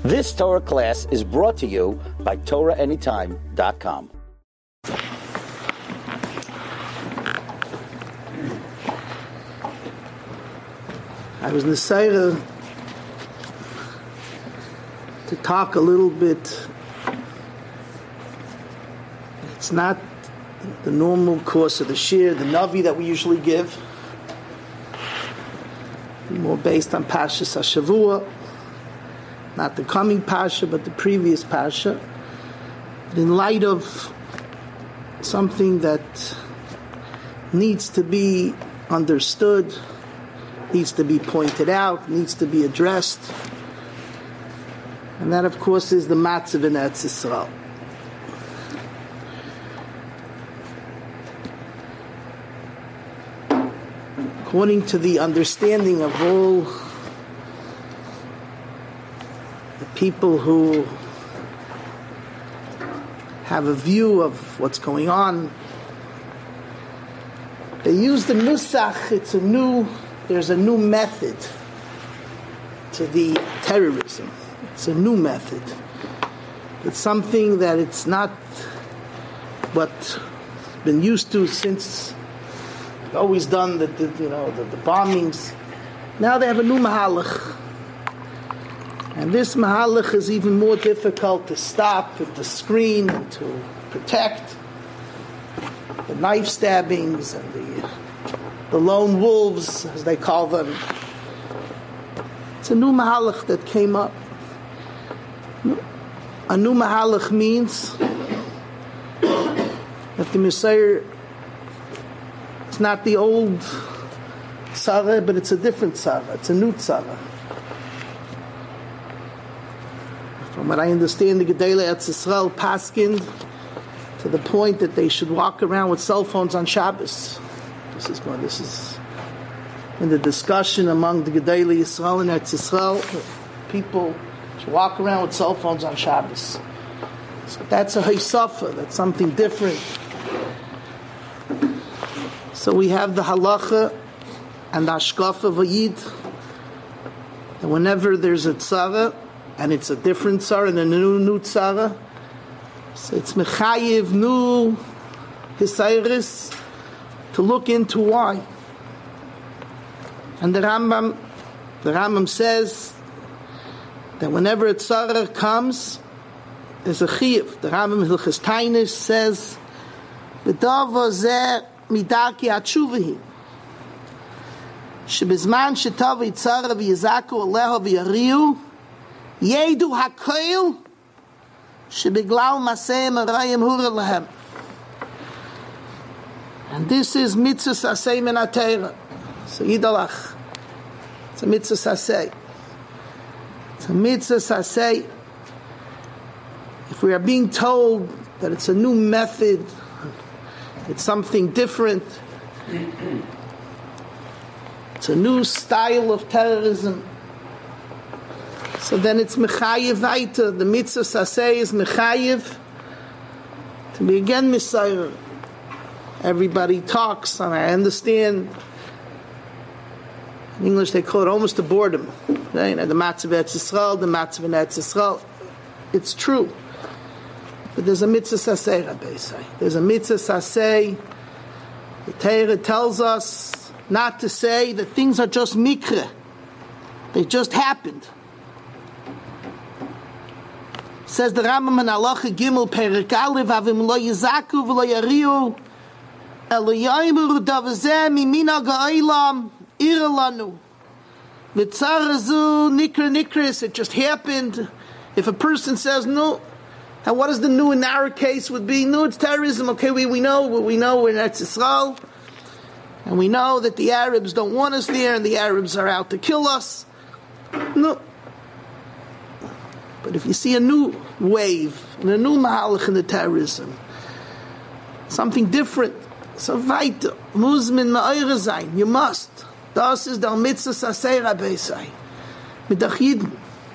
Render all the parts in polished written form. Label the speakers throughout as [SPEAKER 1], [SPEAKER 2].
[SPEAKER 1] This Torah class is brought to you by TorahAnytime.com.
[SPEAKER 2] I was decided to talk a little bit. It's not the normal course of the shir, the navi that we usually give. More based on Parshas HaShavua, not the coming Parsha, but the previous Parsha. But in light of something that needs to be understood, needs to be pointed out, needs to be addressed, and that, of course, is the Matzav in Eretz Yisrael. According to the understanding of all the people who have a view of what's going on, they use the nusach. There's a new method to the terrorism. It's a new method. It's something that it's not what's been used to since always done the bombings. Now they have a new mahalach, and this mahalach is even more difficult to stop, and to screen, and to protect. The knife stabbings and the lone wolves, as they call them. It's a new mahalach that came up. A new mahalach means that the Messiah, it's not the old tzara, but it's a different tzara. It's a new tzara. From what I understand, the Gedolei Eretz Yisrael paskined to the point that they should walk around with cell phones on Shabbos. This is in the discussion among the Gedolei Yisrael and Eretz Yisrael. People should walk around with cell phones on Shabbos. So that's a heisafa. That's something different. So we have the halacha and the hashkafa v'yid that whenever there's a tzara and it's a different tzara and a new tzara, so it's mechayiv new hisayris to look into why. And the Rambam says that whenever a tzara comes, there's a chiyuv. The Rambam Hilchos Tainis says, "V'davar zeh midaki atshuvahi, shebizman shetavi tzara v'yizaku aleha v'yariu, yedu hakoil shebiglal maseim arayim hura lahem." And this is mitzvah sasei min ha-Torah. So yidalach, it's a mitzvah sasei. It's a mitzvah sasei. If we are being told that it's a new method, it's something different, it's a new style of terrorism, so then it's mechayiv weiter. The mitzvah sasei is mechayiv to be again Messiah. Everybody talks, and I understand. In English, they call it almost a boredom. Right? The Matzav Eretz Yisrael, the Matzav in Eretz Yisrael. It's true. But there's a mitzvah saseh, Rabbi say. There's a mitzvah saseh. The Torah tells us not to say that things are just mikra. They just happened. Says the Rambam in Halacha Gimel Perek Aleph, Avim lo yizaku v'lo yariu, elo yaimu davazeh mimina ga'olam iralanu. Mitzarazu nikris. It just happened. If a person says no, and what is the new in our case would be? No, it's terrorism. Okay, we know we're in Eretz Yisrael, and we know that the Arabs don't want us there, and the Arabs are out to kill us. No. But if you see a new wave and a new mahalach in the terrorism, something different, so weiter, muzmin ma'ayre sein, you must. Das ist der mitzvah sasei Rabbi sei. Mit der Yidden.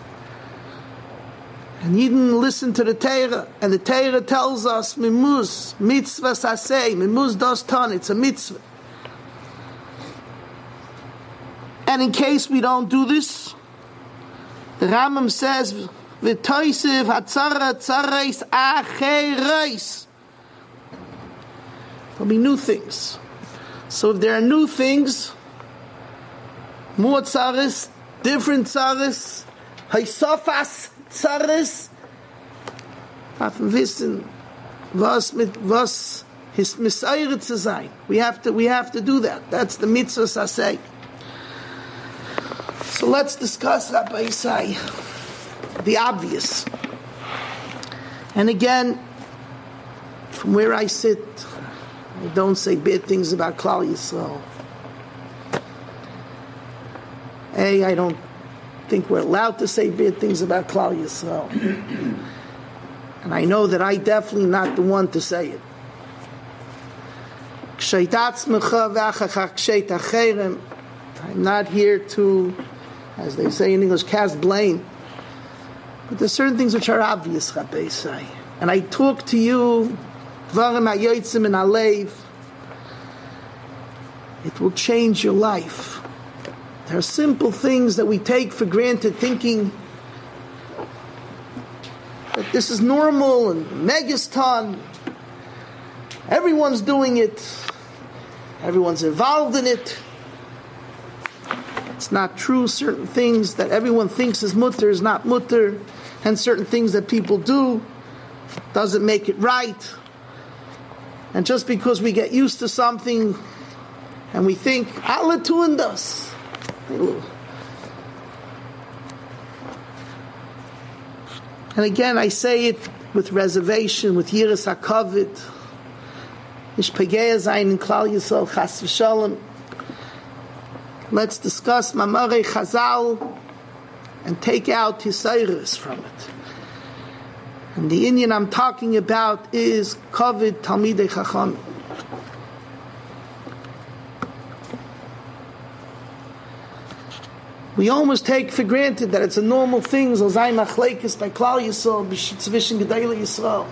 [SPEAKER 2] And Yidden listen to the Torah, and the Torah tells us, mimuz, mitzvah sasei, mimuz das ton, it's a mitzvah. And in case we don't do this, the Rambam says, v'toisiv hatzara tzareis achereis. There'll be new things. So if there are new things, more tzaris, different tzaris, haisofas tzaris, darf wissen, was his Messiah zu sein. We have to do that. That's the mitzvah saseh. So let's discuss, Rabbi Isai, the obvious. And again, from where I sit, I don't say bad things about Klal Yisrael. I don't think we're allowed to say bad things about Klal Yisrael. And I know that I definitely not the one to say it. I'm not here to, as they say in English, cast blame. But there's certain things which are obvious, Rabbi Isai. And I talk to you, Dvarim hayotzim min halev. It will change your life. There are simple things that we take for granted, thinking that this is normal and megaston. Everyone's doing it. Everyone's involved in it. It's not true. Certain things that everyone thinks is mutter is not mutter, and certain things that people do doesn't make it right. And just because we get used to something and we think, Allah tuned us. And again, I say it with reservation, with yiras hakavod. Ish pagea zayin in Klal Yisrael, chas v'shalom. Let's discuss Mamarei Chazal and take out hisayres from it. And the Indian I'm talking about is kavod Talmidei Chachamim. We almost take for granted that it's a normal thing, so zayin machlekes by Klal Yisrael, b'shtzvishin gedolei Yisrael.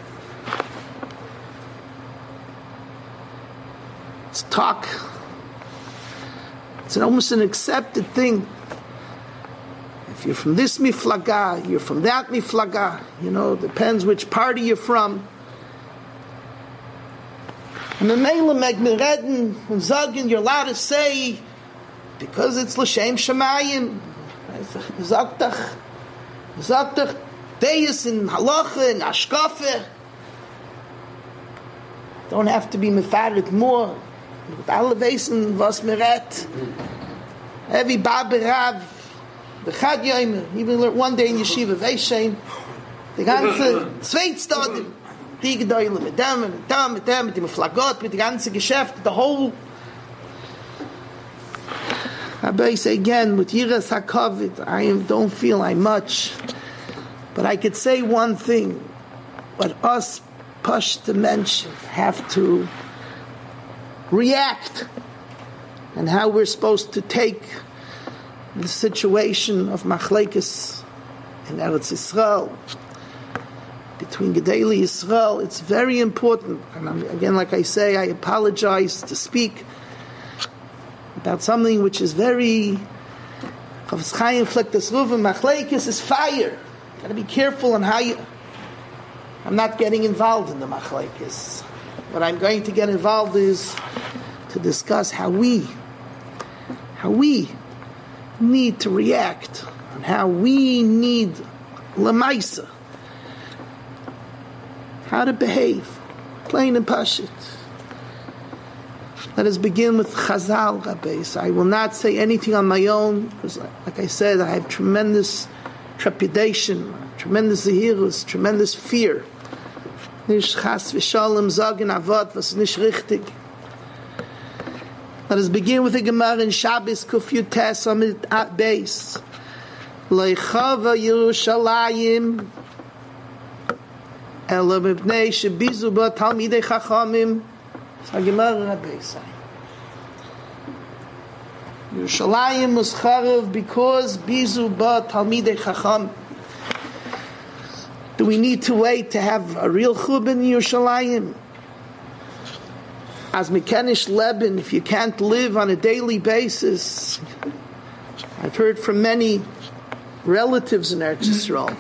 [SPEAKER 2] It's talk. It's almost an accepted thing. If you're from this miflaga, you're from that miflaga, depends which party you're from. And the Mela Megmereden and Zagin, you're allowed to say, because it's l'shem shemayim, Zaktach, Deis in Halacha and Ashkafe. Don't have to be mefaret more. With alle Wesen, was meret. Every Baber Rav, the Chad Yomer, even learned one day in Yeshiva, Veishem, the ganze Zweitstadim, die Gedoyle, mit dem, mit dem Flagot, mit dem ganze Geschäft, the whole. Rabbi say again, with Yiras HaKavod, I don't feel I'm much, but I could say one thing. What us Pashta mentioned have to react, and how we're supposed to take the situation of Machlekes in Eretz Yisrael between Gedolei Yisrael. It's very important, and again, like I say, I apologize to speak about something which is very Chofetz Chaim Flektes Ruvim. Machlekes is fire. Got to be careful on how you. I'm not getting involved in the Machlekes. What I'm going to get involved is to discuss how we need to react, and how we need lemaisa, how to behave, plain and pashut. Let us begin with Chazal, Rabbi. So I will not say anything on my own, because, like I said, I have tremendous trepidation, tremendous zehirus, tremendous fear. Nish chas v'shalom zagen avot was nish richtig. Let us begin with the Gemara in Shabbos Kuf Yud Tes Amid Beis. Leichava Yerushalayim Ela mipnei shebizu ba Talmidei Chachamim. It's a Gemara Rabbi Isai. Yerushalayim was charav because bizu ba Talmidei Chacham. Do we need to wait to have a real chub in Yerushalayim? As mekenish leben, if you can't live on a daily basis, I've heard from many relatives in Eretz Yisrael.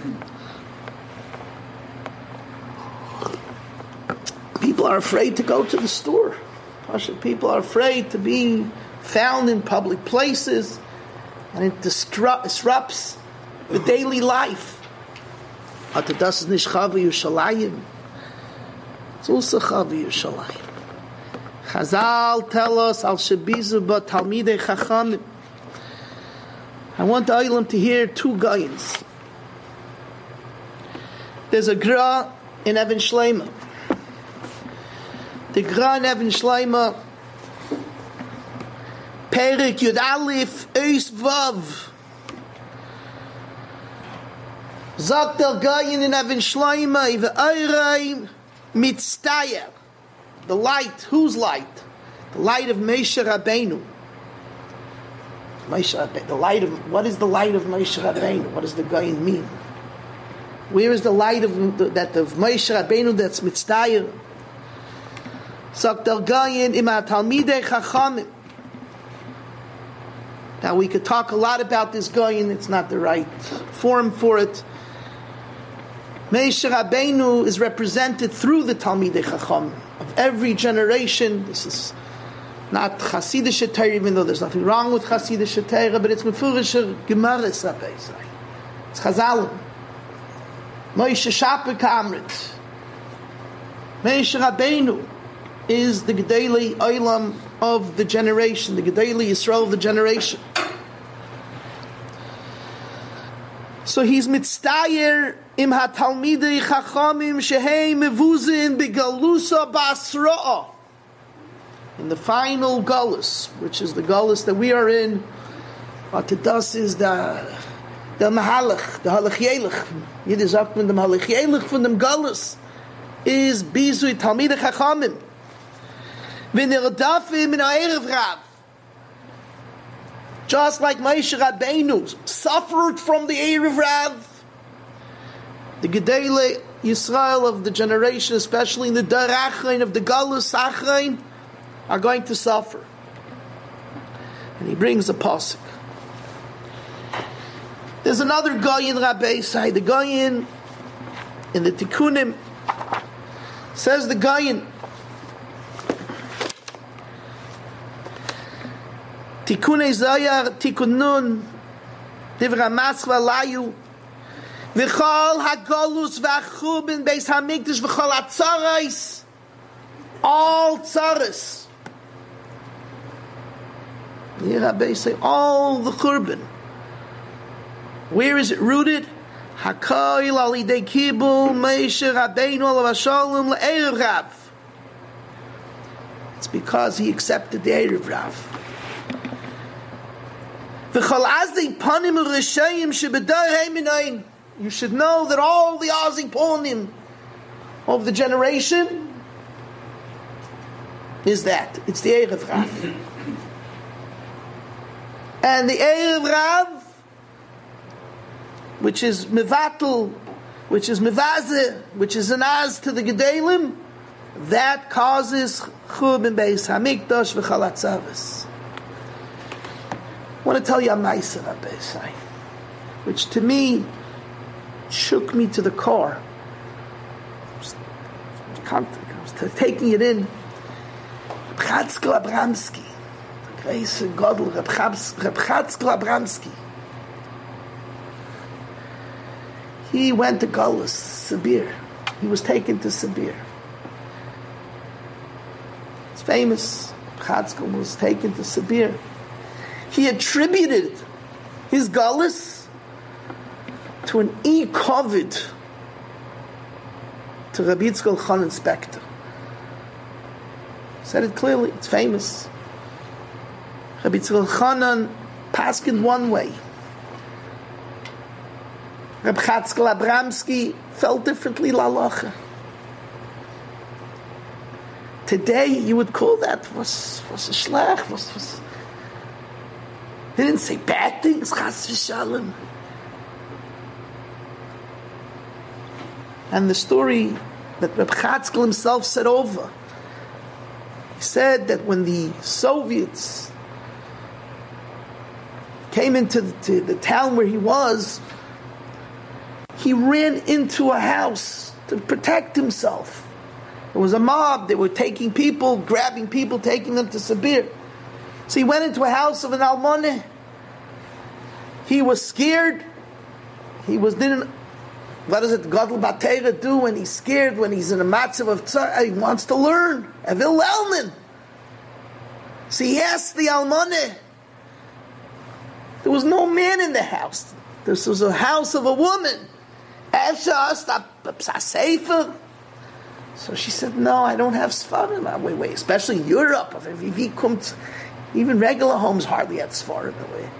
[SPEAKER 2] People are afraid to go to the store. People are afraid to be found in public places, and it disrupts the daily life. Das ist nicht Chava Yerushalayim. It's also Chava Yerushalayim. Chazal tell us, Al Shabizu ba Talmidei Chachamim. I want the Olam to hear two Goyins. There's a Gra in Even Shleima. The Gra in Even Shleima, Perik Yud Alif Eis Vav. Sagt der Goyin in Even Shleima, Ive Eirei Mitztayer. The light, whose light? The light of Moshe Rabbeinu. The light of, what is the light of Moshe Rabbeinu? What does the Goyin mean? Where is the light of Moshe Rabbeinu that's Mitztayer? Sagt der Goyin ima Talmidei Chachamim. Now we could talk a lot about this Goyin. It's not the right forum for it. Moshe Rabbeinu is represented through the Talmidei Chacham of every generation. This is not Chasidish Torah, even though there's nothing wrong with Chasidish Torah, but it's Mefurish Gemaris Rabbeisai. It's Chazalim. Moshe Shaper Kamrit. Moshe Rabbeinu is the Gedolei Olam of the generation, the Gedolei Yisrael of the generation. So he's mitztayer im hatalmidei chachamim shehei mevuzin begalusa basra'a. In the final galus, which is the galus that we are in, what it does is the mahalach, the halach yelech. Yid is up with the halach yelech from the galus is bizui talmidei chachamim. V'nirdafim in ha'erev rav. Just like Moshe Rabbeinu suffered from the Erev Rav, the Gedolei Yisrael of the generation, especially in the Dar Achrein of the Galus Achrein, are going to suffer. And he brings a pasuk. There's another Goyin Rabbeisai, the Goyin in the Tikkunim, says the Goyin, Tikkunei Zayar, Tikkun Nun, Divra Masva Layu, V'chol HaGolus V'achubin Beis HaMikdash V'chol HaTzarais, all Tzaras. Here Rabbi say, all the Churban. Where is it rooted? HaKoil Alidei Kibul Moshe Rabbeinu Alav HaShalom L'Erev Rav. It's because he accepted the Erev Rav. You should know that all the Azik Ponim of the generation is that. It's the Erev Rav. And the Erev Rav, which is Mevatel, which is Mevaze, which is an Az to the Gedalim, that causes Chub in Beis HaMikdash v'chal HaTzaros. I want to tell you a Ma'aser Rabbeisai, which to me shook me to the core. I was taking it in. Reb Chatzkel Abramsky, the great Godel, Reb Chatzkel Abramsky. He went to Galus, Sibir. He was taken to Sibir. It's famous. Reb Chatzkel was taken to Sibir. He attributed his galus to an e-COVID to Rabbi Yitzchak Elchanan Spector. Said it clearly, it's famous. Rabbi Yitzchak Elchanan passed in one way. Reb Chatzkel Abramsky felt differently lalacha. Today you would call that was a shlach, was he didn't say bad things, chas v'shalom. And the story that Reb Chatzkel himself said over, he said that when the Soviets came into the town where he was, he ran into a house to protect himself. There was a mob. They were taking people, grabbing people, taking them to Sibir. So he went into a house of an almoneh. He was scared. What does it Gadol Batera do when he's scared, when he's in a matzav of tzar? He wants to learn. Evil Elman. So he asked the almoneh. There was no man in the house. This was a house of a woman. So she said, no, I don't have Sfarim. Wait, especially in Europe. If he comes, even regular homes hardly had Sfarim away.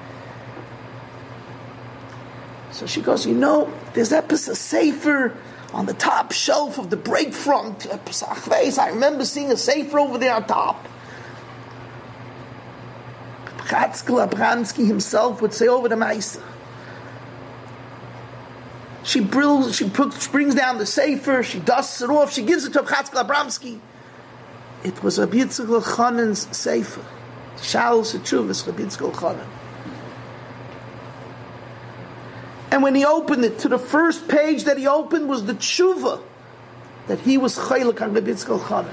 [SPEAKER 2] So she goes, there's that piece of sefer on the top shelf of the break front. I remember seeing a sefer over there on top. Chatzkel Abramsky himself would say over the Maisa. She brings down the sefer, she dusts it off, she gives it to Chatzkel Abramsky. It was Rabbi Yitzchak Elchanan's sefer. Shalos Teshuvos, Rabbi Yitzchak Elchanan. And when he opened it, to the first page that he opened was the tshuva that he was chaylik on Rabbi Yitzchak Elchanan.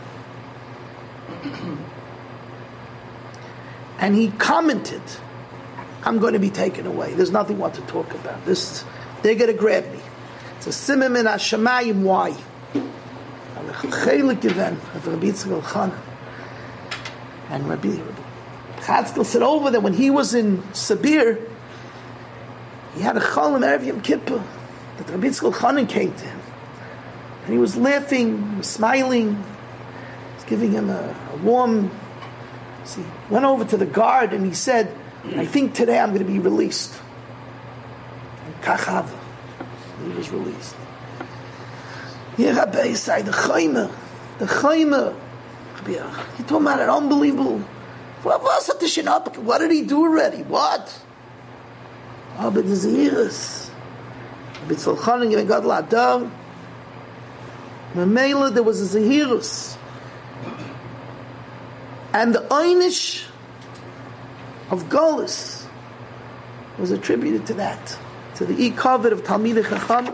[SPEAKER 2] And he commented, I'm going to be taken away. There's nothing what to talk about. They're going to grab me. It's a simim in Hashemayim. Why? I'm a chaylik event of Rabbi Yitzchak Elchanan. And Rabbi Chatzkel said over that when he was in Sibir, he had a cholim Erev Yom Kippur that Rabbi Yitzchak Elchanan came to him. And he was laughing, he was smiling, he was giving him a warm... So he went over to the guard and he said, I think today I'm going to be released. And Kachava, he was released. Yeah, Rabbi Yisai, the Chayma. You're talking about it, unbelievable. What did he do already? What? Oh, but the Zehiras. B'tzol Chanan giving God L'Adam. Memela, there was a Zehiras. And the Einish of Golus was attributed to that, to the Ikavit of Talmidei Chacham.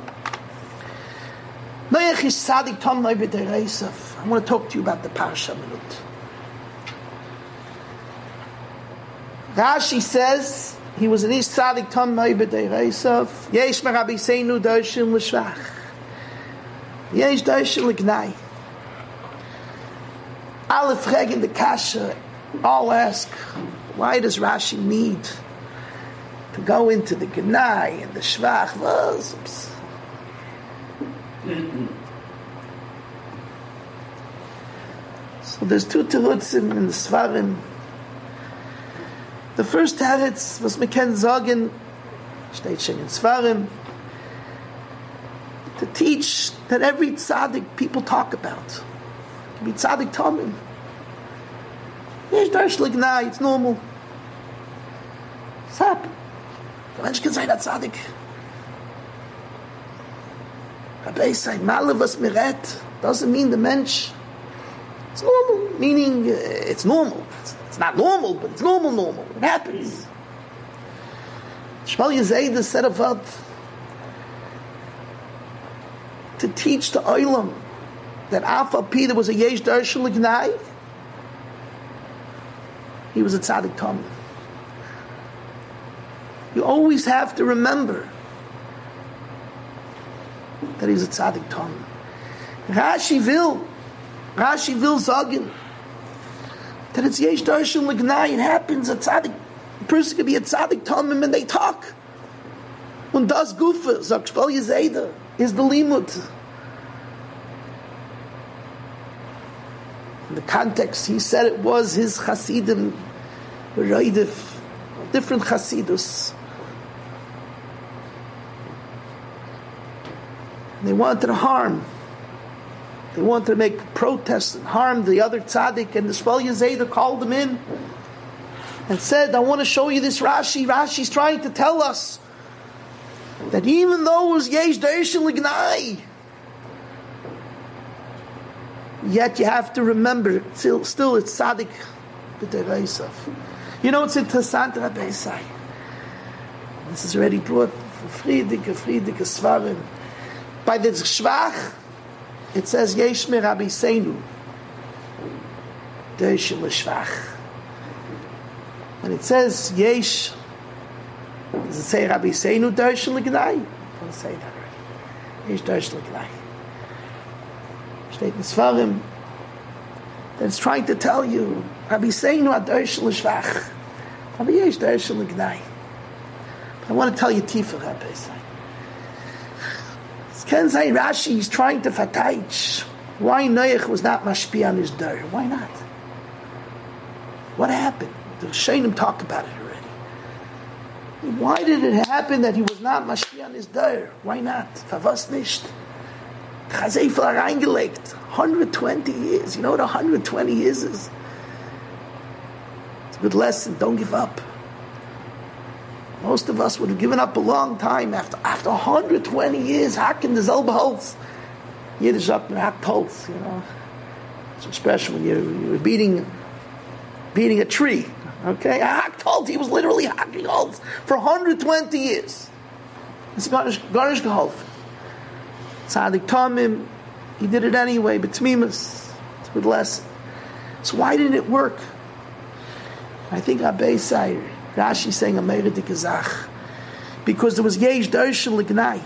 [SPEAKER 2] Noach is Tzadik Tom Noi B'Dei Reisav. I want to talk to you about the Parsha Minut. Rashi says he was an Ish Tzadik Tom Noi B'Dei Reisav. Yesh Merabi Seinu Doshim L'Shvach. Yesh Doshim L'Gnai. Aleph Reg in the Kasha, I'll ask, why does Rashi need to go into the Gnai and the Shvach? So there's two terutzim in the Svarim. The first teretz was Meken Zogen, steht schon in Svarim, to teach that every tzaddik people talk about. Be tzaddik tamim. Yesh darsh l'gnai, it's normal. Sap. The mensch can say that tzaddik. Rabbi say, malavas miret, doesn't mean the mensch. It's normal, meaning it's normal. It's not normal, but it's normal. It happens. Shmuel Yezeidah said about to teach the olam that Alpha P, there was a Yesh Darshel L'Gnai, he was a Tzaddik Tom. You always have to remember that he's a Tzaddik Tom. Rashi will sagen that it's Yesh Darshel L'Gnai. It happens, a person could be a Tzaddik Tom and they talk. Und das Gufa, sagt Shmuel Yezeidah, is the Limud. In the context, he said it was his Hasidim, different Hasidus. They wanted to harm. They wanted to make protests and harm the other tzaddik, and the Shmuel Yezeidah called him in and said, I want to show you this Rashi. Rashi's trying to tell us that even though it was Yesh Darshel L'Gnai, yet you have to remember, still it's Tzaddik B'Dei Reisav. You know what's interessant, Rabbi Isai? This is already brought Friedike Svarim. By the Shvach, it says Yesh me Rabbi Seinu Dershim L'Shvach. When it says Yesh, does it say Rabbi Seinu Dershim L'Gnai? It doesn't say that already. Yesh Dershim L'Gnai. Steht in Svarim. That it's trying to tell you Rabbi Seinu ad Dershim L'Shvach. Rabbi Yesh Dershim L'Gnai. But I want to tell you Tifa Rabbi Seinu. Ken say Rashi is trying to fatayich why Noach was not mashpi on his dar. Why not? What happened? The Shainim talked about it already. Why did it happen that he was not mashpi on his dar? Why not? Favas nicht. Chazefel reingelegt. 120 years. You know what 120 years is? It's a good lesson. Don't give up. Most of us would have given up a long time after 120 years. Hacken the Zelba holz. Yiddish up and hacked holz, you know. It's an expression when you're beating a tree. Okay? Hacked holz. He was literally hacking holz for 120 years. It's Garnish geholfen. Tzaddik Tamim, he did it anyway, but Tmimus, it's a good lesson. So why didn't it work? I think Abbei Sayer, Rashi saying a meire dike zach, because there was yesh dershim l'gnai,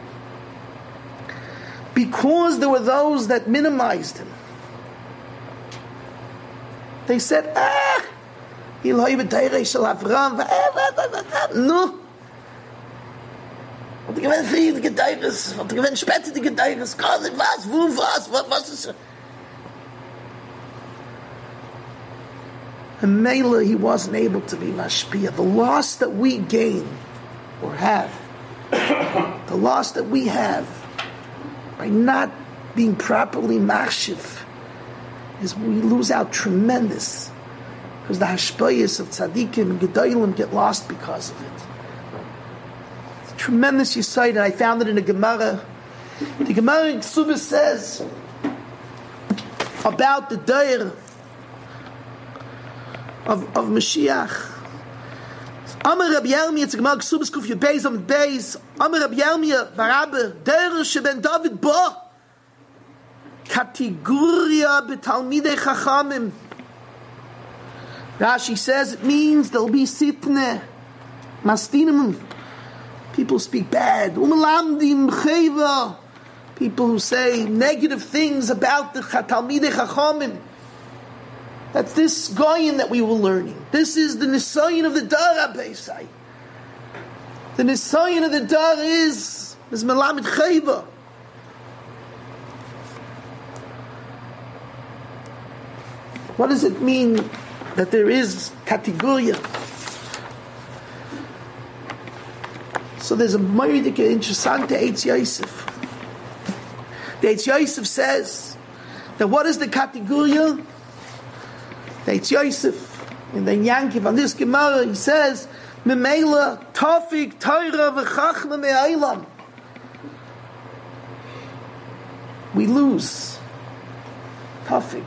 [SPEAKER 2] because there were those that minimized him. They said, Iloi v'teirei shel Avram, no. Want gewinnt friedige Teires, want gewinnt spätige Teires, was ist And Mela, he wasn't able to be mashpia. The loss that we gain or have, the loss that we have by not being properly machshiv, is we lose out tremendous, because the hashpayas of tzaddikim and gedolim get lost because of it. It's a tremendous yesod, and I found it in the Gemara. The Gemara in Ksubah says about the dair of Mashiach. Amar Rabbi Yirmiyah, it's a Gemara Ksubas Kuf Yud Beis Amud Beis. Amar Rabbi Yirmiyah, Barabba, Der Sheben David Bo, Kategoria B'Talmidei Chachamim. Rashi says it means there'll be sitne, mastinim. People speak bad. Umelamdim Cheva. People who say negative things about the Talmidei Chachamim. That's this goyin that we were learning. This is the nisayin of the dar Abeisai. The nisayin of the dar is Melamid Cheva. What does it mean that there is kategoria? So there's a Meidik interessante Eitz Yosef. The Eitz Yosef says that what is the kategoria? Eitz Yosef, and then Yankiv on this Gemara, he says, Memela Tafik Torah v'Chachma me'Eilam. We lose Tafik.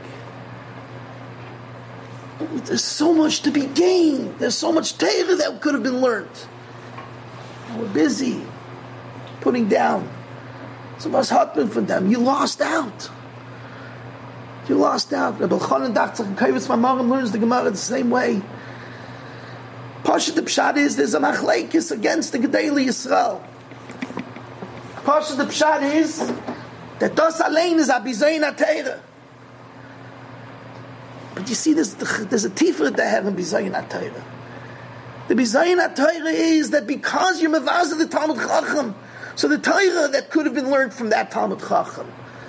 [SPEAKER 2] There's so much to be gained. There's so much Torah that could have been learned. And we're busy putting down. So what's happened for them? You lost out. You lost out. Rabbi Chanan Dachtzach Kaivis Mamarim learns the Gemara the same way. Pashat the Pshat is there's a machlekes against the Gedali Yisrael. Pashat the Pshat is that Das Alein is Abizayin HaTeira. But you see, there's a tiferet there in Bizayin HaTeira. The Bizayin HaTeira is that because you're mevaz of the Talmud Chacham, so the Torah that could have been learned from that Talmud Chacham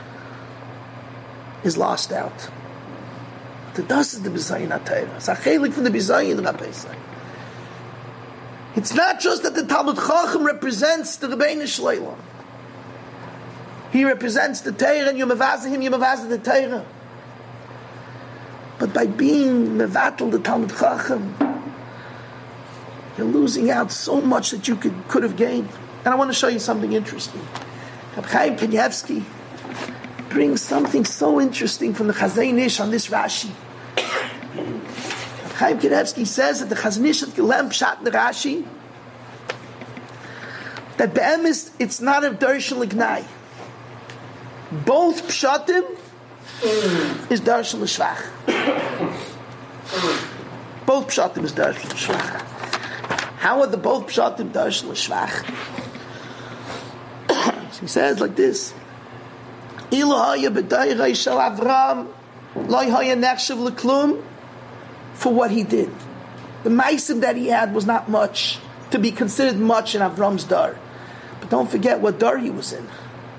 [SPEAKER 2] is lost out. The das is the Bizayin HaTeira. It's a chelik from the Bizayin Rabbi Say. It's not just that the Talmud Chacham represents the Rebbeinu Shleilam. He represents the Torah, and you mevaz him, you mevaz the Torah. But by being mevatel the Talmud Chacham, you're losing out so much that you could have gained. And I want to show you something interesting. Reb Chaim Kanievsky brings something so interesting from the Chazon Ish on this Rashi. Chaim Kanievsky says that the Chazon Ish had gelem pshat in the Rashi that be'emes, it's not a darshan l'gnai. Both pshatim is darshan l'shvach. Both pshatim is darshan l'shvach. How are the both pshatim darshan l'shvach? So he says like this: Ilu haya b'dayrei shel Avram lo haya nechshav l'klum, for what he did. The ma'asim that he had was not much to be considered much in Avram's dar. But don't forget what dar he was in.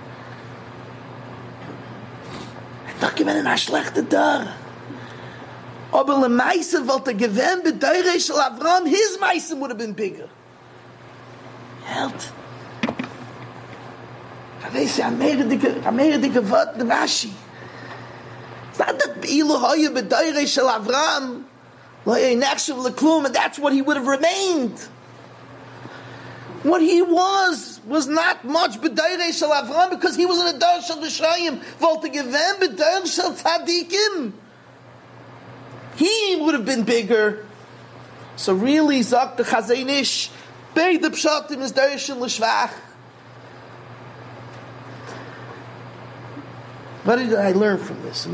[SPEAKER 2] Doch gewen in a schlechte dar. Aber le ma'asim wollte gewen b'dayrei shel Avram, his ma'asim would have been bigger. Held. It's not that Ilu haya b'dayrei shel Avram lo haya nechshav l'klum, and that's what he would have remained. What he was not much b'dayrei shel Avram, because he was in a dar shel Rishayim. Volte gewen b'dayrei shel tzadikim, he would have been bigger. So really, zok the Chazon Ish, beid the pshatim is darshan l'shvach. What did I learn from this? A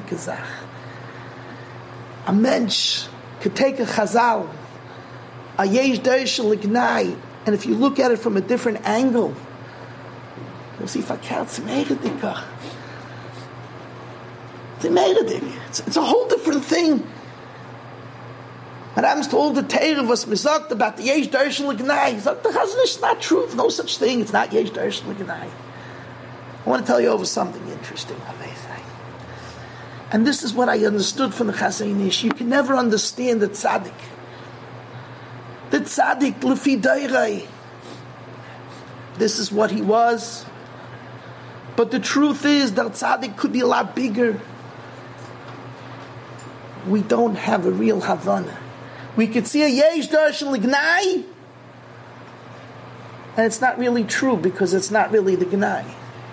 [SPEAKER 2] mensch could take a chazal, a yesh darshan l'gnai, and if you look at it from a different angle, you'll see fakert meredikah. It's a whole different thing. Madam's told the Torah was misagt about the yesh darshan l'gnai. The Chazon Ish is not truth. No such thing. It's not yesh darshan l'gnai. I want to tell you over something interesting. And this is what I understood from the Chazon Ish. You can never understand the tzaddik. The tzaddik lefi dayrei. This is what he was. But the truth is that tzaddik could be a lot bigger. We don't have a real Havana. We could see a yesh darshan l'gnai, and it's not really true because it's not really the gnai.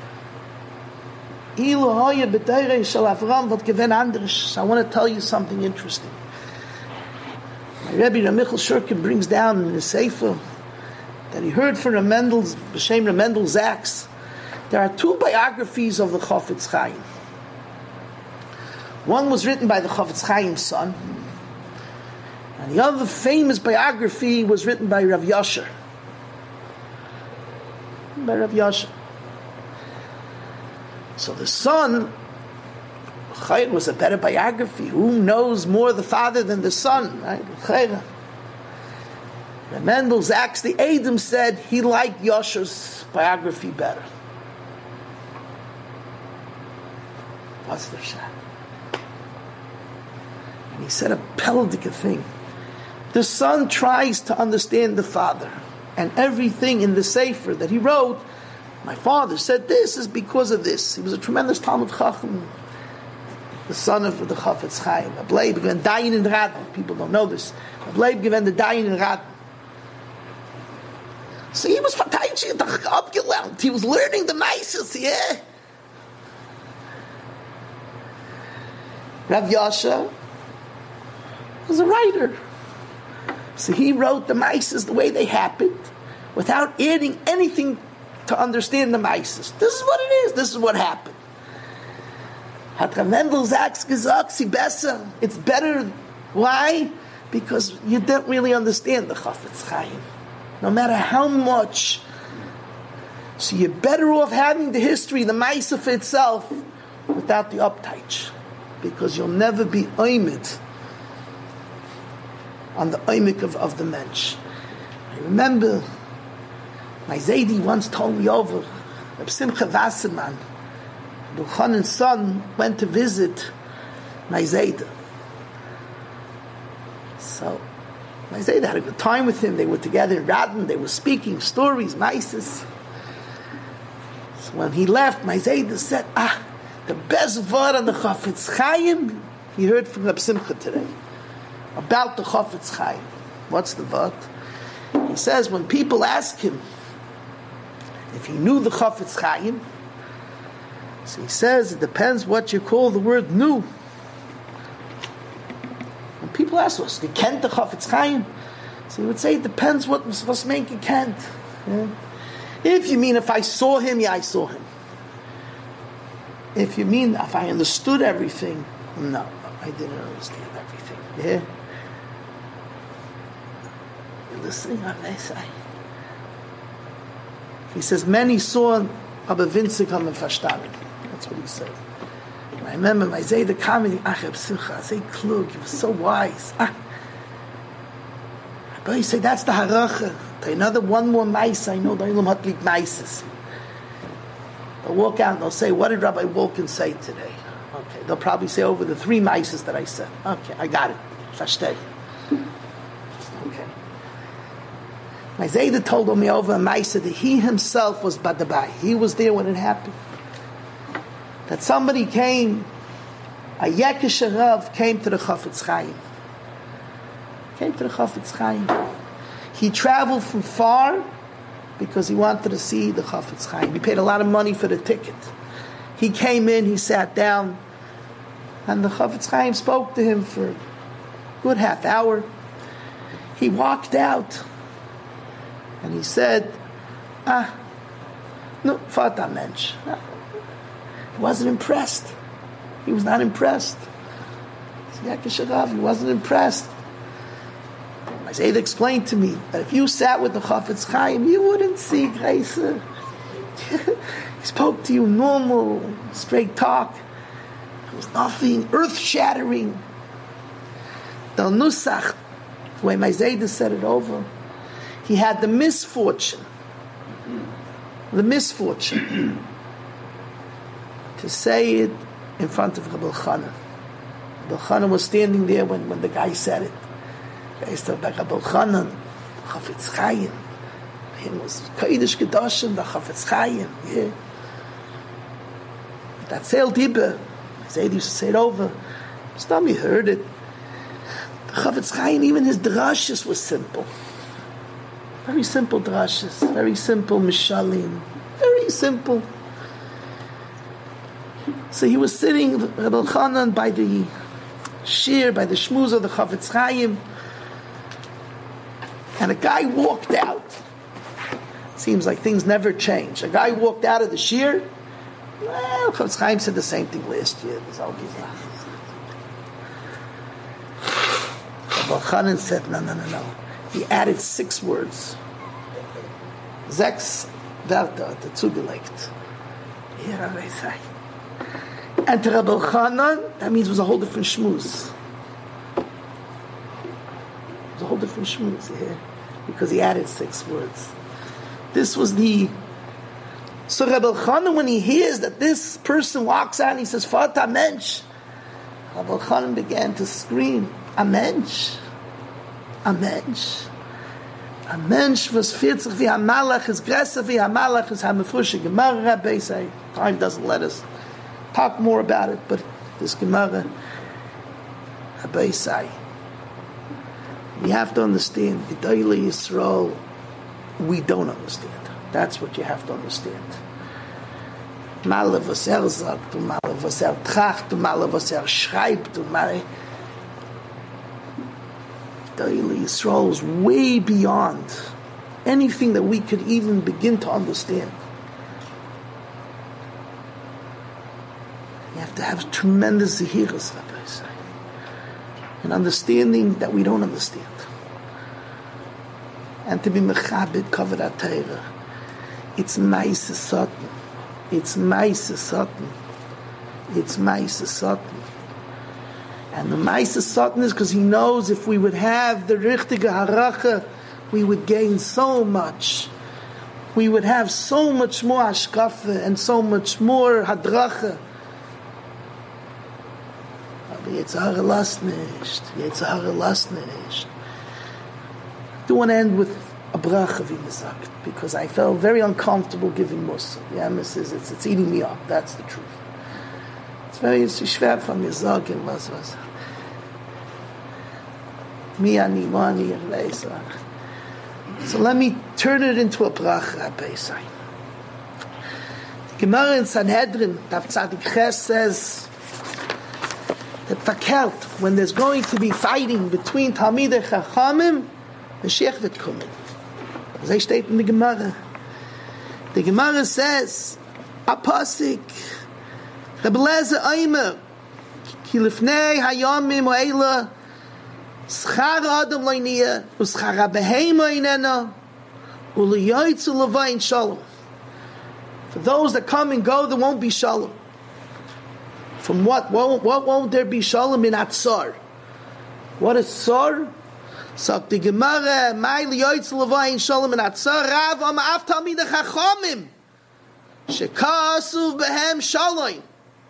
[SPEAKER 2] Ilu haya b'dayrei shel Avram v'ot gewen anders. I want to tell you something interesting. My Rebbe Ramichal Shurkin brings down in the Sefer that he heard from B'Shem Mendel Zaks. There are two biographies of the Chofetz Chaim. One was written by the Chofetz Chaim's son, and the other famous biography was written by Rav Yasher. So the son, Chayr, was a better biography. Who knows more the father than the son? Right? Chayr. Mendel Zaks, the Edom, said he liked Yasher's biography better. What's the shot? And he said a pelodic thing. The son tries to understand the father, and everything in the Sefer that he wrote, my father said this is because of this. He was a tremendous Talmud Chacham, the son of the Chofetz Chaim. Ableib gewen dayin in Radin. People don't know this. Ableib gewen the dayin in Radin. So he was verteidigt, abgelernt. He was learning the Meises, yeah. Rav Yasha was a writer. So he wrote the Meises the way they happened, without adding anything to understand the Meises. This is what it is. This is what happened. Hat Rav Mendel Zaks gesagt, sie besser. It's better. Why? Because you don't really understand the Chofetz Chaim. No matter how much. So you're better off having the history, the Meisah for itself, without the upteich. Because you'll never be oimid on the oimik of the mensch. I remember my Zaidi once told me over, Reb Simcha Wasserman, Bilchanan's son, went to visit my Zayda. So my Zayda had a good time with him. They were together in Radin. They were speaking stories, maises. So when he left, my Zayda said, the best word on the Chofetz Chaim he heard from Reb Simcha today about the Chofetz Chaim. What's the word? He says when people ask him if he knew the Chofetz Chaim, so he says it depends what you call the word "new." When people ask us, "You can't the Chofetz Chaim?" So he would say it depends what Menke can't. Yeah? If you mean if I saw him, yeah, I saw him. If you mean if I understood everything, no, I didn't understand everything. Yeah? You're listening what they say. He says, many saw aber winzig haben verstanden. That's what he said. And I remember my Zayda comedy, Acheb Simcha, Zay Klug, he was so wise. But he said, that's the haracha. Another one more mice, I know the Ilum hat lieb mices. They'll walk out and they'll say, what did Rabbi Wolkin say today? Okay, they'll probably say over the 3 mices that I said. Okay, I got it. Versteh. Okay. My Zayda told me over a mice that he himself was badabai. He was there when it happened. That somebody came, a Yekish Rav came to the Chafetz Chaim. He traveled from far because he wanted to see the Chafetz Chaim. He paid a lot of money for the ticket. He came in, he sat down, and the Chafetz Chaim spoke to him for a good half hour. He walked out, and he said, no, Fata Mensch. He wasn't impressed. He was not impressed. He wasn't impressed. Isaiah explained to me that if you sat with the Chafetz Chaim, you wouldn't see grace. He spoke to you normal, straight talk. There was nothing earth-shattering. The Nusach, the way my Zayda said it over, he had the misfortune to say it in front of Rabbi Chanan. Rabbi Chanan was standing there when the guy said it. Based on Rabbi Chanan, Chafetz Chaim. Him was Kodesh Kedoshim, the Chafetz Chaim. Yeah. That Seil Dibber, Zayda used to say it over. Stomach heard it. The Chafetz Chaim, even his drashas was simple. Very simple drashas, very simple mishalim, very simple. So he was sitting, Rabbi Chanan, by the shir, by the shmuz of the Chafetz Chaim, and a guy walked out. Seems like things never change. A guy walked out of the shir. Well, Chafetz Chaim said the same thing last year. Rabbi Chanan said, no. He added 6 words. 6 Wörter dazugelegt. And to Rabbi Chanan, that means it was a whole different shmuz. It was a whole different shmuz, yeah? Because he added 6 words. This was the... So Rabbi Chanan, when he hears that this person walks out and he says, Fata Mensch, Rabbi Chanan began to scream, a Mensch. A Mensch. A Mensch was 40 wie a Malach, is größer wie a Malach, is ha-mefushe Gemara, Rabbi say. Time doesn't let us talk more about it, but this Gemara, Rabbi say, we have to understand, Gedolei Yisrael, we don't understand. That's what you have to understand. Male was sagt, und male was tracht, und male was schreibt, und male... Gedolei Yisrael is way beyond anything that we could even begin to understand. You have to have tremendous zehiras, Rabbi say, and understanding that we don't understand, and to be mechabed kavod Torah. It's ma'aseh satan. It's ma'aseh satan. It's ma'aseh satan. And the ma'aseh satan is because he knows if we would have the richtige haracha, we would gain so much. We would have so much more hashkafa and so much more hadracha. Yetzirah last nicht. Yetzirah last nicht. I do want to end with a bracha v'mizakt, because I felt very uncomfortable giving mussar. Yeah, Mrs. It's eating me up. That's the truth. It's schwer von mir sagen, was. So let me turn it into a bracha, Rabbi say. The Gemara in Sanhedrin, Daf Tzadik Ches says that verkehrt, when there's going to be fighting between Talmidei Chachamim, Mashiach wird kommen. As steht in the Gemara. The Gemara says, a pasuk, Rebbe Lezer Aimer, ki lifnei hayamim ha'ela, schar adam lo'iniya, u'schar ha'behema inena, u'liyoytzu levayin shalom. For those that come and go, there won't be shalom. From what? What won't there be shalom? In atzar. What is tsar? So the Gemara, "Mai liyoytz levayin shalom in atzar rav am af talmid chachamim shekasuv behem shalom."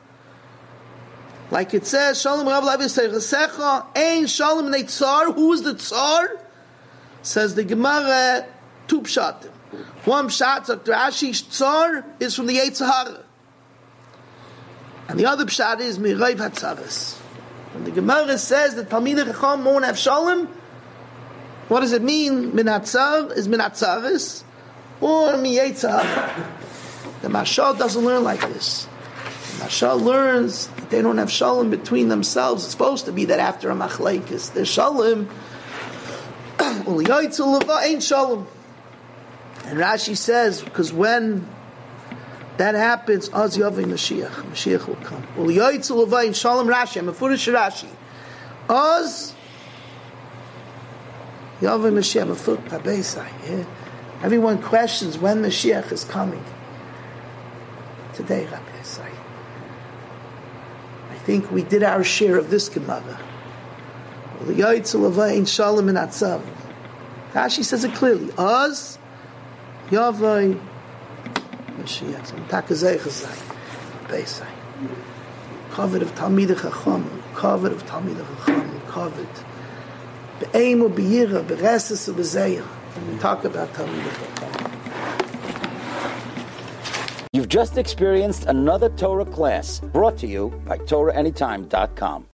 [SPEAKER 2] Like it says, "Shalom rav lavi seichasecha ein shalom in atzar." Who is the tsar? Says the Gemara, two pshatim. One pshat, Dr. Rashi, tsar is from the Yetzer Hara, and the other pshat is mirayv hatzaras. When the Gemara says that Talmidei Chacham won't have shalom, what does it mean? Minatzar is minatzaris or miyetzer hara. The Mashal doesn't learn like this. The Mashal learns that they don't have shalom between themselves. It's supposed to be that after a machlekes, there's shalom. Uliyotzu leva ain't shalom. And Rashi says, because when that happens, Az Yavei Mashiach will come. Uliyotzu leva ain't shalom. Rashi, I'm a Furish Rashi. Az Yavei Mashiach, I'm a Furish Rabbeisai. Everyone questions when Mashiach is coming. Today, Rabbeisai. I think we did our share of this Gemara. Uliyotzu leva ain't shalom in Atzav. Rashi says it clearly. Az Yavai Mashiach. Takazei Chazai. Beisai. Covered of Talmidei Chacham. Covered of Talmidei Chacham. Covered. Be'eim u'b'yira. Be'reses u'b'zeir. When we talk about Talmidei Chacham.
[SPEAKER 1] You've just experienced another Torah class brought to you by TorahAnytime.com.